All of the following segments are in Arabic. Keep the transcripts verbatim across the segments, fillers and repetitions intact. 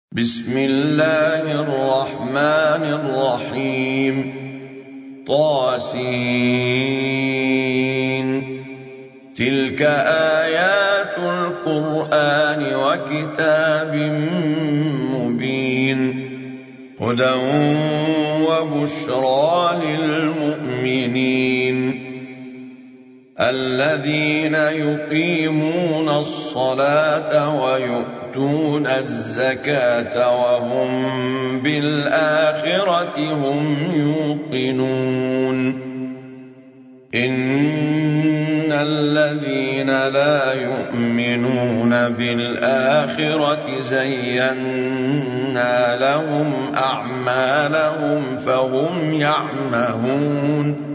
بسم الله الرحمن الرحيم. طاسين. تلك آيات القرآن وكتاب مبين هدى وبشرى للمؤمنين الذين يقيمون الصلاة ويؤتون الزكاة وهم بالآخرة هم يوقنون. إن الذين لا يؤمنون بالآخرة زينا لهم أعمالهم فهم يعمهون.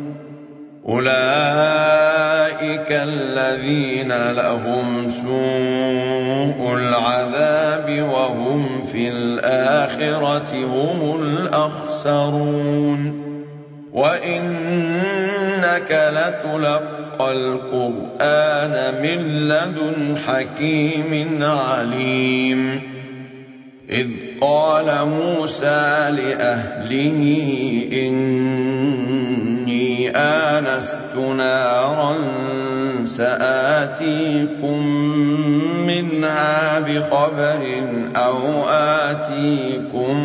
أولئك الذين لهم سوء العذاب وهم في الآخرة هم الأخسرون. وإنك لتلقى القرآن من لدن حكيم عليم. إذ قال موسى لأهله إني آنست نارا سآتيكم منها بخبر أو آتيكم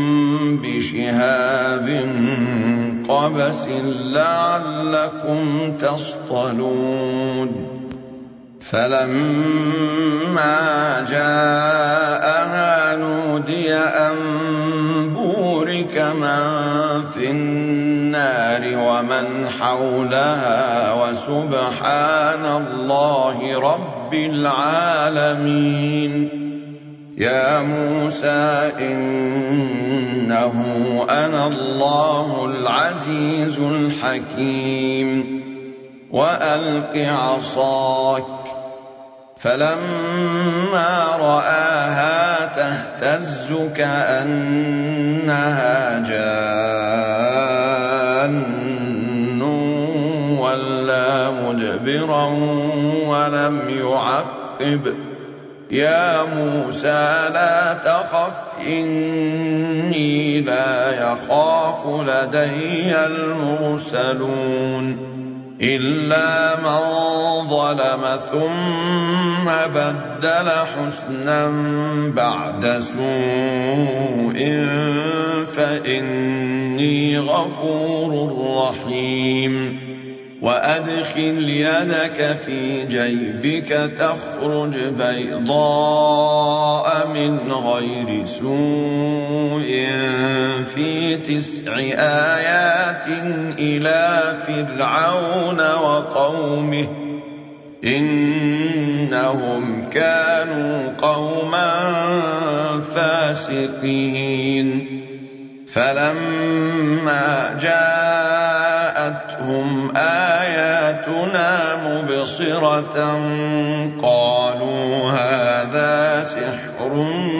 بشهاب قبس لعلكم تصطلون. فلما جاءها نودي أن بورك من في النار ومن حولها وسبحان الله رب العالمين. يا موسى إنه أنا الله العزيز الحكيم وألق عصاك. فلما رآها تهتز كأنها جان ولا مدبرا ولم يعقب. يا موسى لا تخف إني لا يخاف لدي المرسلون. إلا من ظلم ثم بدل حسنا بعد سوء فإني غفور رحيم. وأدخل يدك في جيبك تخرج بيضاء من غير سوء في تسع آيات إلى فرعون وقومه إنهم كانوا قوما فاسقين. فلما جاءتهم آياتنا مبصرة قالوا هذا سحر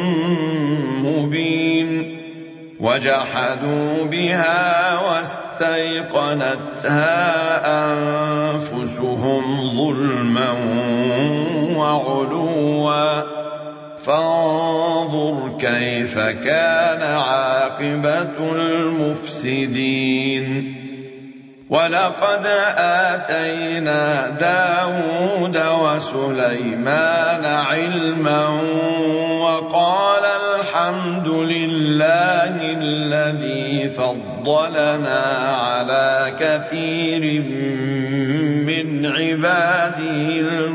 مبين. وجحدوا بها واستيقنتها أنفسهم ظلما وعلوا فانظر كيف كان عاقبة المفسدين. ولقد آتينا داود وسليمان علما وقال الحمد لله الذي فضلنا على كثير من عباده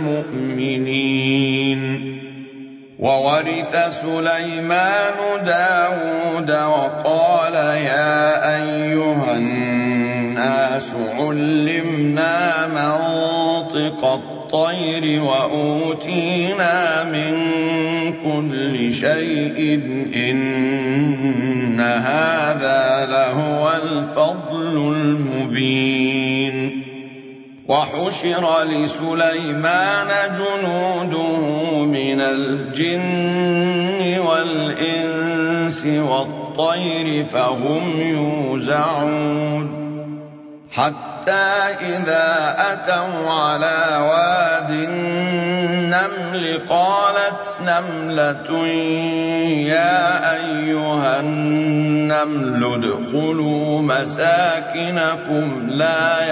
المؤمنين. وورث سليمان داود وقال يا أيها الناس علمنا منطق الطير وأوتينا من كل شيء إن هذا لهو الفضل المبين. وحشر لسليمان جنوده من الجن والإنس والطير فهم يوزعون. حتى إذا أتوا على واد النمل قالت نملة يا أيها النمل ادخلوا مساكنكم لا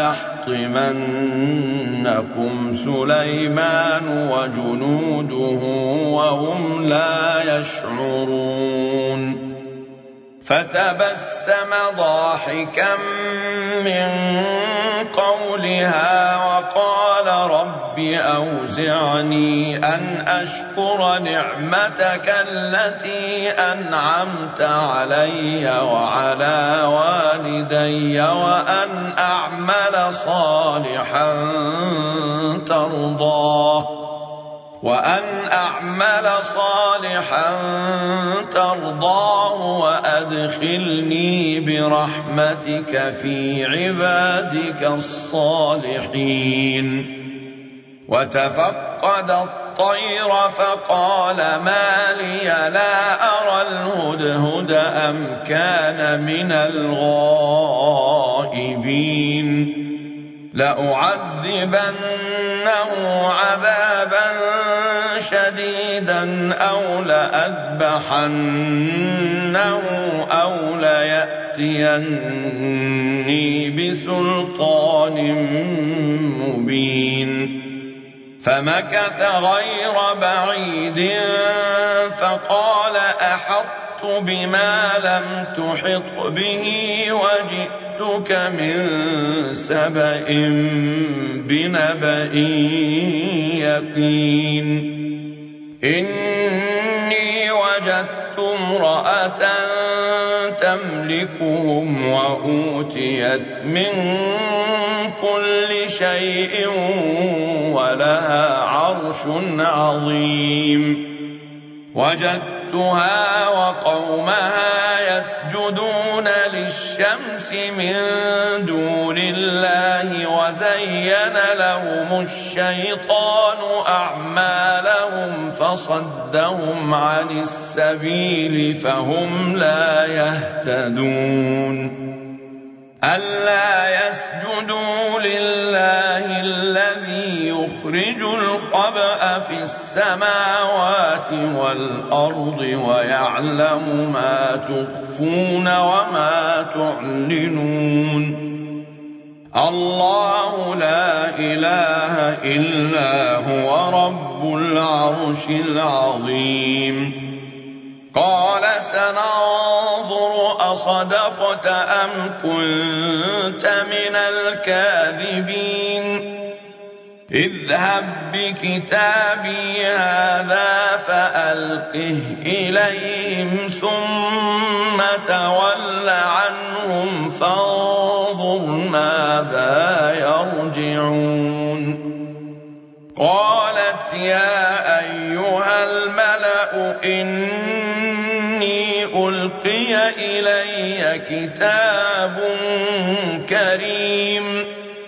يحطمنكم سليمان وجنوده وهم لا يشعرون فتبسم ضاحكا من قولها وقال رب أوزعني أن أشكر نعمتك التي أنعمت علي وعلى والدي وأن أعمل صالحا ترضاه وأن أعمل صالحا ترضاه وأدخلني برحمتك في عبادك الصالحين وتفقد الطير فقال ما لي لا أرى الهدهد أم كان من الغائبين لأعذبنه عذابا شديدا أو لأذبحنه أو ليأتيني بسلطان مبين فمكث غير بعيد فقال أحطت بما لم تحط به وجئتك من سبأ بنبأ يقين إني وجدت امرأة تملكهم وأوتيت من كل شيء ولها عرش عظيم وجدتها وقومها يسجدون للشمس من دون الله وزين لهم الشيطان أعمالهم فصدهم عن السبيل فهم لا يهتدون ألا يسجدوا لله الذي يخرج الخبأ في السماوات والأرض ويعلم ما تخفون وما تعلنون الله لا إله إلا هو رب العرش العظيم قال سننظر أصدقت أم كنت من الكاذبين اذهب بكتابي هذا فألقه إليهم ثم تول عنهم فانظر ماذا يرجعون قالت يا أيها الملأ إني ألقي إلي كتاب كريم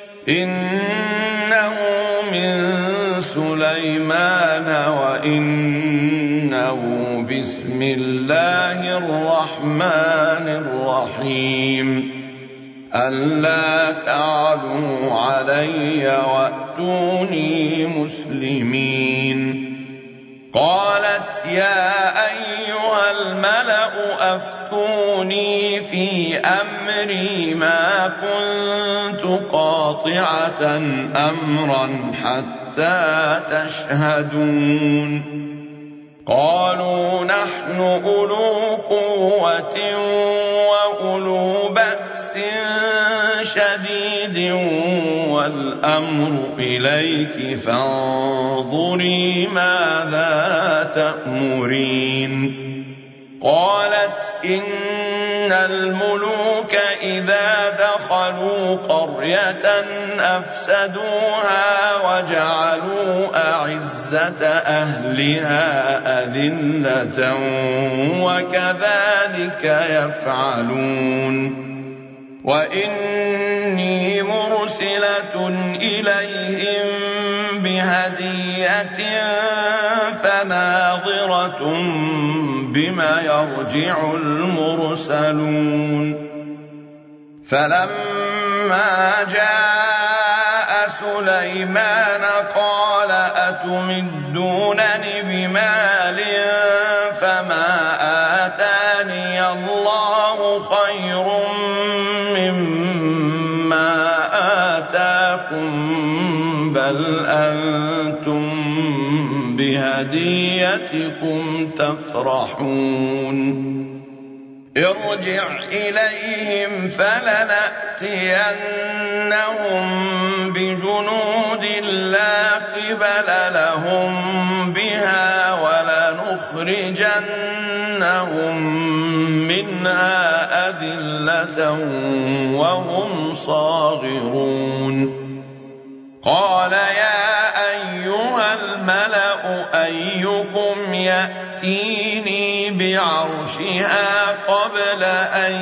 إنه من سليمان وإنه بسم الله الرحمن الرحيم ألا تعلوا علي وأتوني مسلمين قالت يا أيها الملأ أفتوني في أمري ما كنت قاطعة أمرا حتى تشهدون قالوا نحن أولو قوة وأولو بأس شديد والأمر إليك فانظري ماذا تأمرين قالت إن الملوك إذا دخلوا قرية أفسدوها وجعلوا أعزة أهلها أذلة وكذلك يفعلون وإني مرسلة إليهم بهدية فناظرة بما يرجع المرسلون فلما جاء سليمان قال أتمنون تمدونني بمال فما آتاني الله خير مما آتاكم بل أنتم بهديتكم تفرحون ارجع إليهم فلنأتينهم بجنود لا قبل لهم بها ولنخرجنهم منها أذلة وهم صاغرون قال يا أيها الملأ أيكم يأتيني بعرشها قبل أن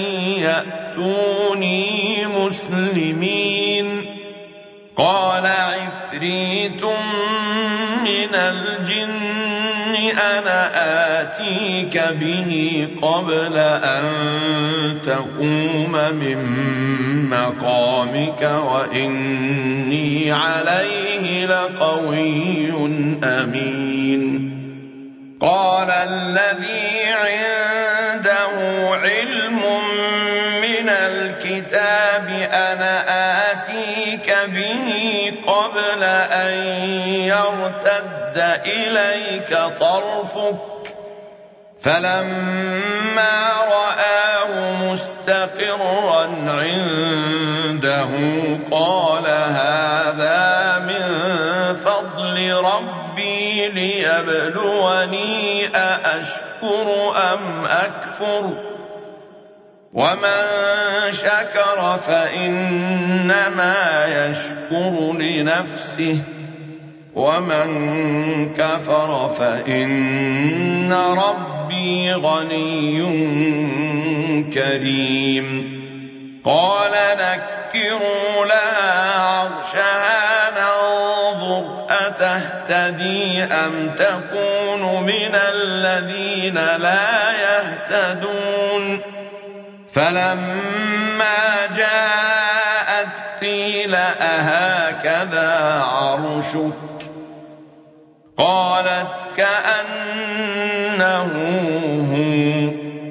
يأتوني مسلمين قال عفريت من الجن أنا آتيك به قبل أن تقوم من مقامك وإني عليه لقوي أمين قال الذي عنده علم من الكتاب أنا آتيك به قبل أن يرتد إليك طرفك فلما رآه مستقرا عنده قال هذا من فضل ربي ليبلوني أأشكر أم أكفر ومن شكر فإنما يشكر لنفسه ومن كفر فإن ربي غني كريم قال نكروا لها عرشها ننظر أتهتدي أم تكون من الذين لا يهتدون فلما جاءت قيل أهكذا عرشك قالت كأنه هو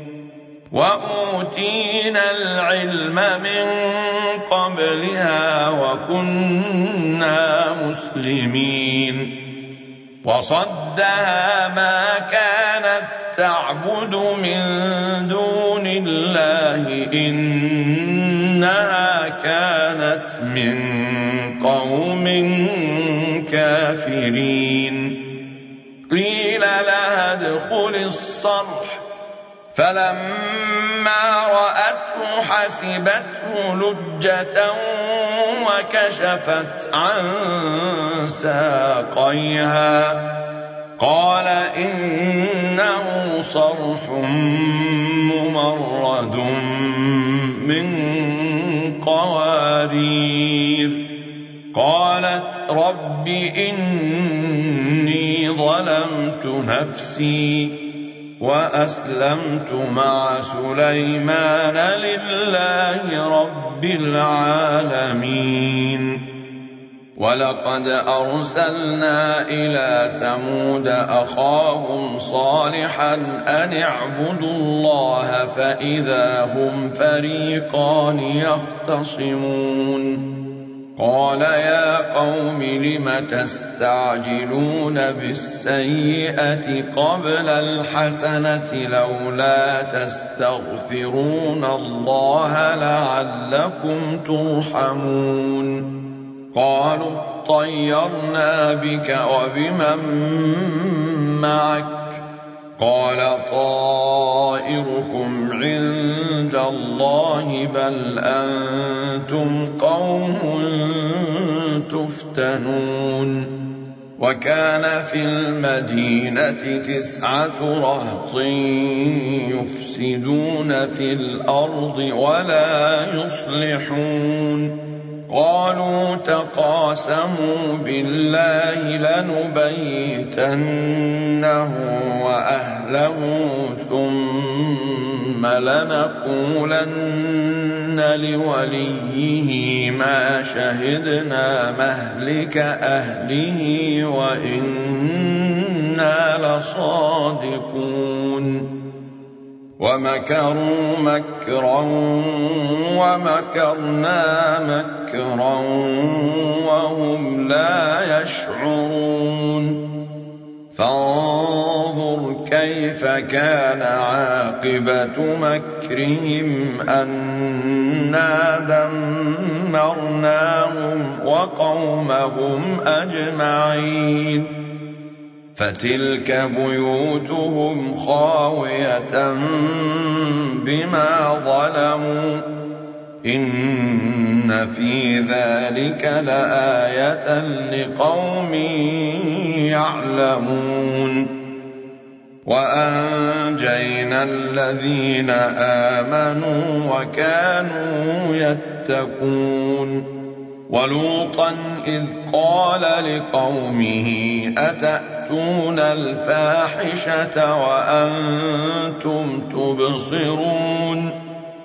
وأوتينا العلم من قبلها وكنا مسلمين وصدها ما كانت تعبد من دون الله إنها كانت من قوم كافرين قيل لها ادخل الصرح فلما رأته حسبته لجة وكشفت عن ساقيها قال إنه صرح ممرد من قوارير قالت رب إني ظلمت نفسي وأسلمت مع سليمان لله رب العالمين ولقد أرسلنا إلى ثمود أخاهم صالحا أن اعبدوا الله فإذا هم فريقان يختصمون قال يا قوم لم تستعجلون بالسيئة قبل الحسنة لولا تستغفرون الله لعلكم ترحمون قالوا طيرنا بك وبمن معك قال طائركم عند الله بل أنتم قوم تفتنون وكان في المدينة تسعة رهط يفسدون في الأرض ولا يصلحون قالوا تقاسموا بالله لنبيتنه وأهله ثم ثم لنقولن لوليه ما شهدنا مهلك أهله وإنا لصادقون ومكروا مكرا ومكرنا مكرا وهم لا يشعرون فانظر كيف كان عاقبة مكرهم أنا دمرناهم وقومهم أجمعين فتلك بيوتهم خاوية بما ظلموا إن في ذلك لآية لقوم يعلمون وأنجينا الذين آمنوا وكانوا يتقون ولوطا إذ قال لقومه أتأتون الفاحشة وأنتم تبصرون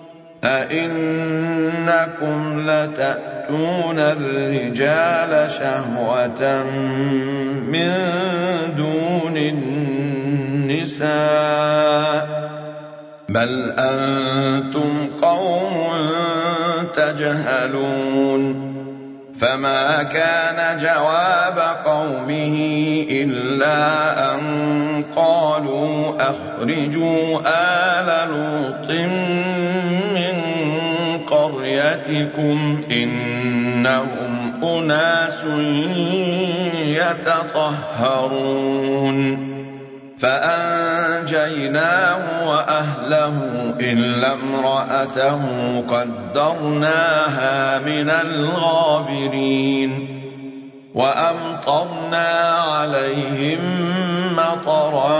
أئنكم لتأتون الرجال شهوة من دون النساء بل أنتم قوم تجهلون فما كان جواب قومه إلا أن قالوا أخرجوا آل لوط من قريتكم إنهم أناس يتطهرون فأنجيناه وأهله إلا امرأته قدرناها من الغابرين وأمطرنا عليهم مطرا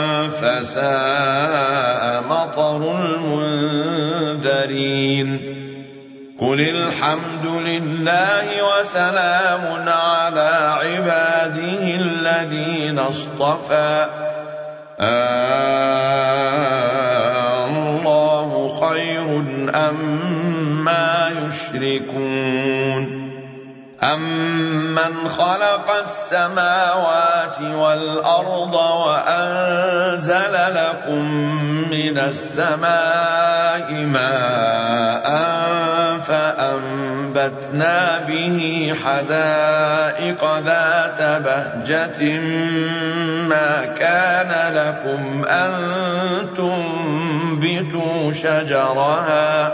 فساء مطر المنذرين قل الحمد لله وسلام على عباده الذين اصطفى الله خير أما يشركون أمن خلق السماوات والأرض وأنزل لكم من السماء ماء فأنبتنا به حدائق ذات بهجة ما كان لكم أن تنبتوا شجرها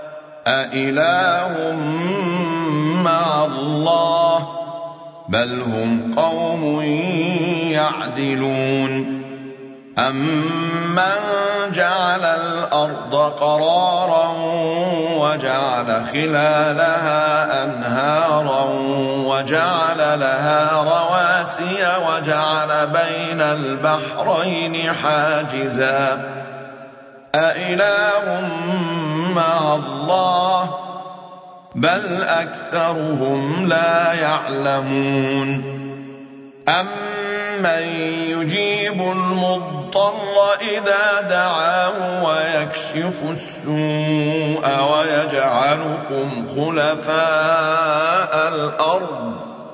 أإله مع الله بل هم قوم يعدلون أمن جعل الأرض قرارا وجعل خلالها أنهارا وجعل لها رواسي وجعل بين البحرين حاجزا أإله مع الله بل أكثرهم لا يعلمون أمن يجيب المضطر إذا دعاه ويكشف السوء ويجعلكم خلفاء الأرض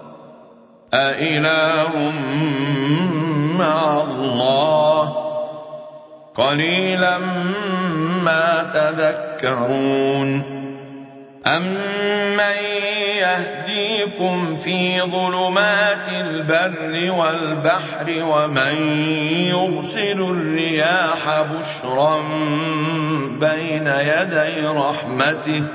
أإله مع الله قليلا ما تذكرون أمن يهديكم في ظلمات البر والبحر ومن يرسل الرياح بشرا بين يدي رحمته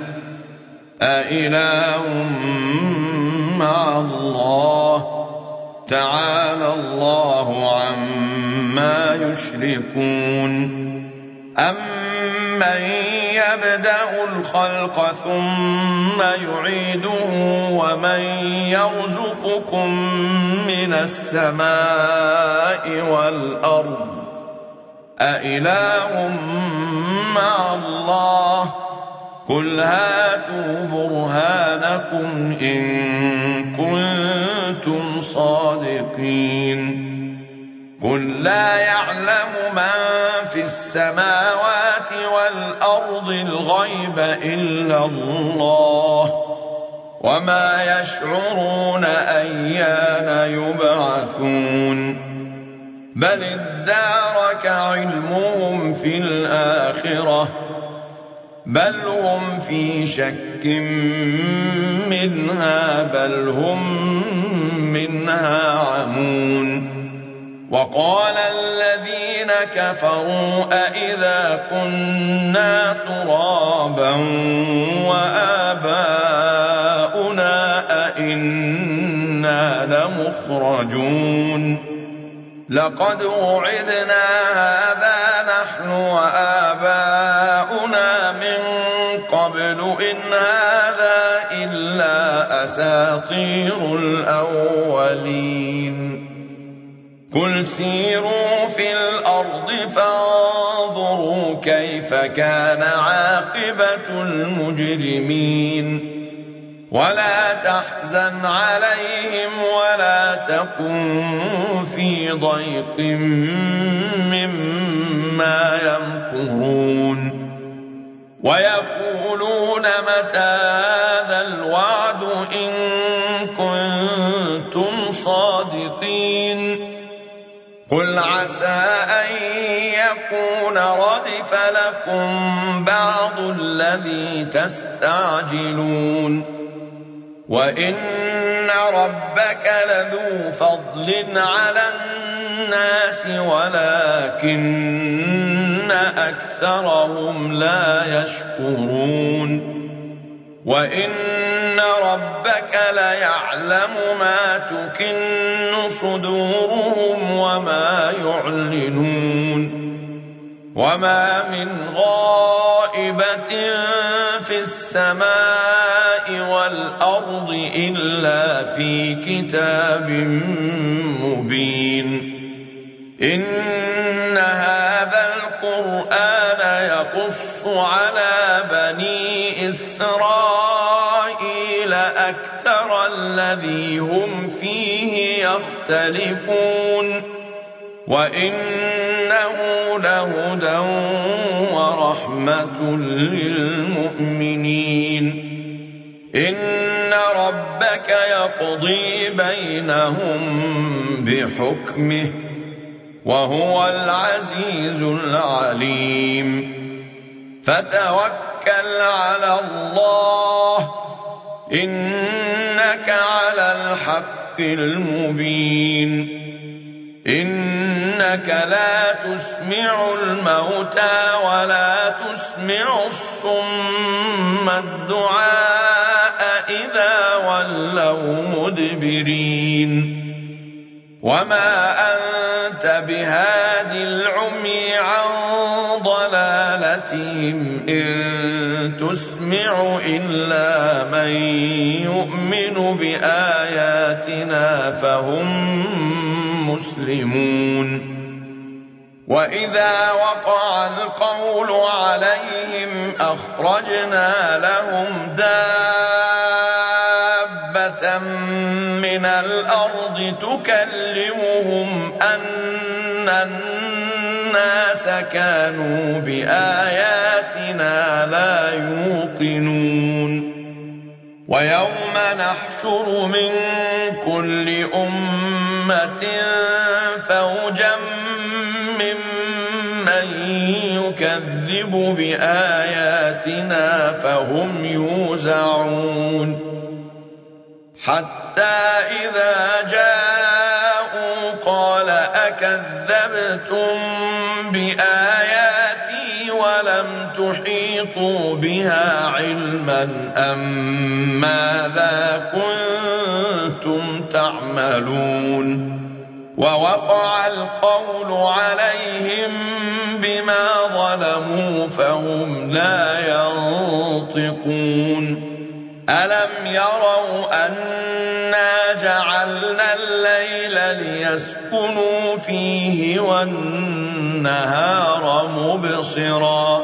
أإله مع الله تعالى الله عما يشركون أمن يبدأ الخلق ثم يعيده ومن يرزقكم من السماء والأرض أإله مع الله قل هاتوا برهانكم إن كنتم صادقين قل لا يعلم من في السماء السماوات والأرض الغيب إلا الله وما يشعرون أيان يبعثون بل ادارك علمهم في الآخرة بل هم في شك منها بل هم منها عمون وقال الذين كفروا أئذا كنا ترابا وآباؤنا أئنا لمخرجون لقد وعدنا هذا نحن وآباؤنا من قبل إن هذا إلا أساطير الأولين قل سيروا في الأرض فانظروا كيف كان عاقبة المجرمين ولا تحزن عليهم ولا تكن في ضيق مما يمكرون ويقولون متى هذا الوعد إن كنتم صادقين قل عسى أن يكون ردف لكم بعض الذي تستعجلون وإن ربك لذو فضل على الناس ولكن أكثرهم لا يشكرون وإن ربك ليعلم ما تكن صدورهم وما يعلنون وما من غائبة في السماء والأرض إلا في كتاب مبين إن هذا القرآن يقص على بني إسرائيل أكثر الذي هم فيه يختلفون وإنه لهدى ورحمة للمؤمنين إن ربك يقضي بينهم بحكمه وهو العزيز العليم فتوكل على الله إنك على الحق المبين إنك لا تسمع الموتى ولا تسمع الصم الدعاء إذا ولوا مدبرين وما أنت بهاد العمي عن ضلالتهم إن تسمع إلا من يؤمن بآياتنا فهم مسلمون وإذا وقع القول عليهم أخرجنا لهم دابة من الأرض تكلمهم أن الناس كانوا بآياتنا لا يوقنون ويوم نحشر من كل أمة فوجا ممن يكذب بآياتنا فهم يوزعون حتى إذا جاءوا قال أكذبتم بآياتي ولم تحيطوا بها علما أم ماذا كنتم تعملون ووقع القول عليهم بما ظلموا فهم لا ينطقون ألم يروا أنا جعلنا الليل ليسكنوا فيه والنهار مبصرا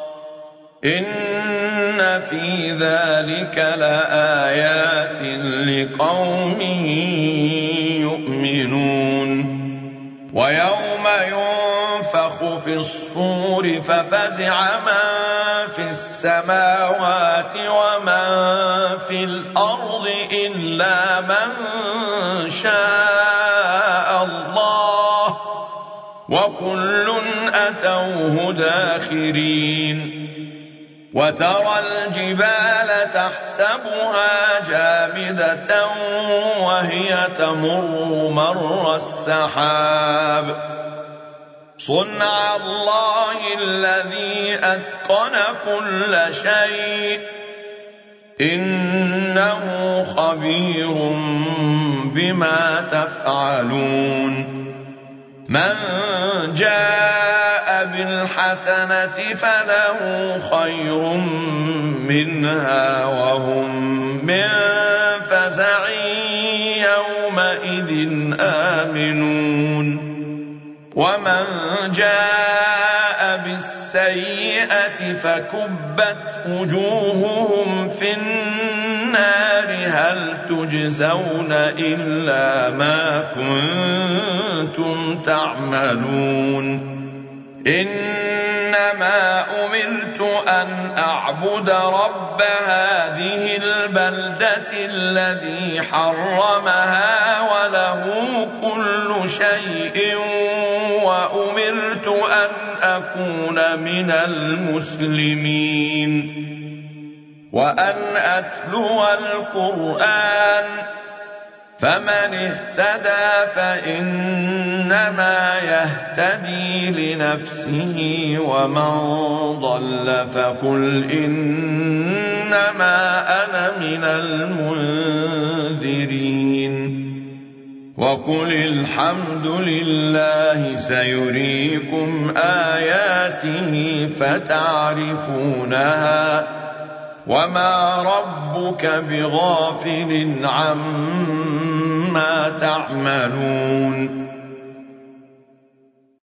إن في ذلك لآيات لقوم يؤمنون ويوم ينفخ ينفخ في الصور ففزع من في السماوات ومن في الأرض إلا من شاء الله وكل أتوه داخرين وترى الجبال تحسبها جامدة وهي تمر مر السحاب صنع الله الذي أتقن كل شيء إنه خبير بما تفعلون من جاء بالحسنة فله خير منها وهم من فزع يومئذ آمنون ومن جاء بالسيئة فكبت وجوههم في النار هل تجزون إلا ما كنتم تعملون إنما أمرت أن أعبد رب هذه البلدة الذي حرمها وله كل شيء وأمرت أن أكون من المسلمين وأن أتلو القرآن فمن اهتدى فإنما يهتدي لنفسه ومن ضل فقل إنما أنا من المنذرين وقل الحمد لله سيريكم آياته فتعرفونها وما ربك بغافل عما تعملون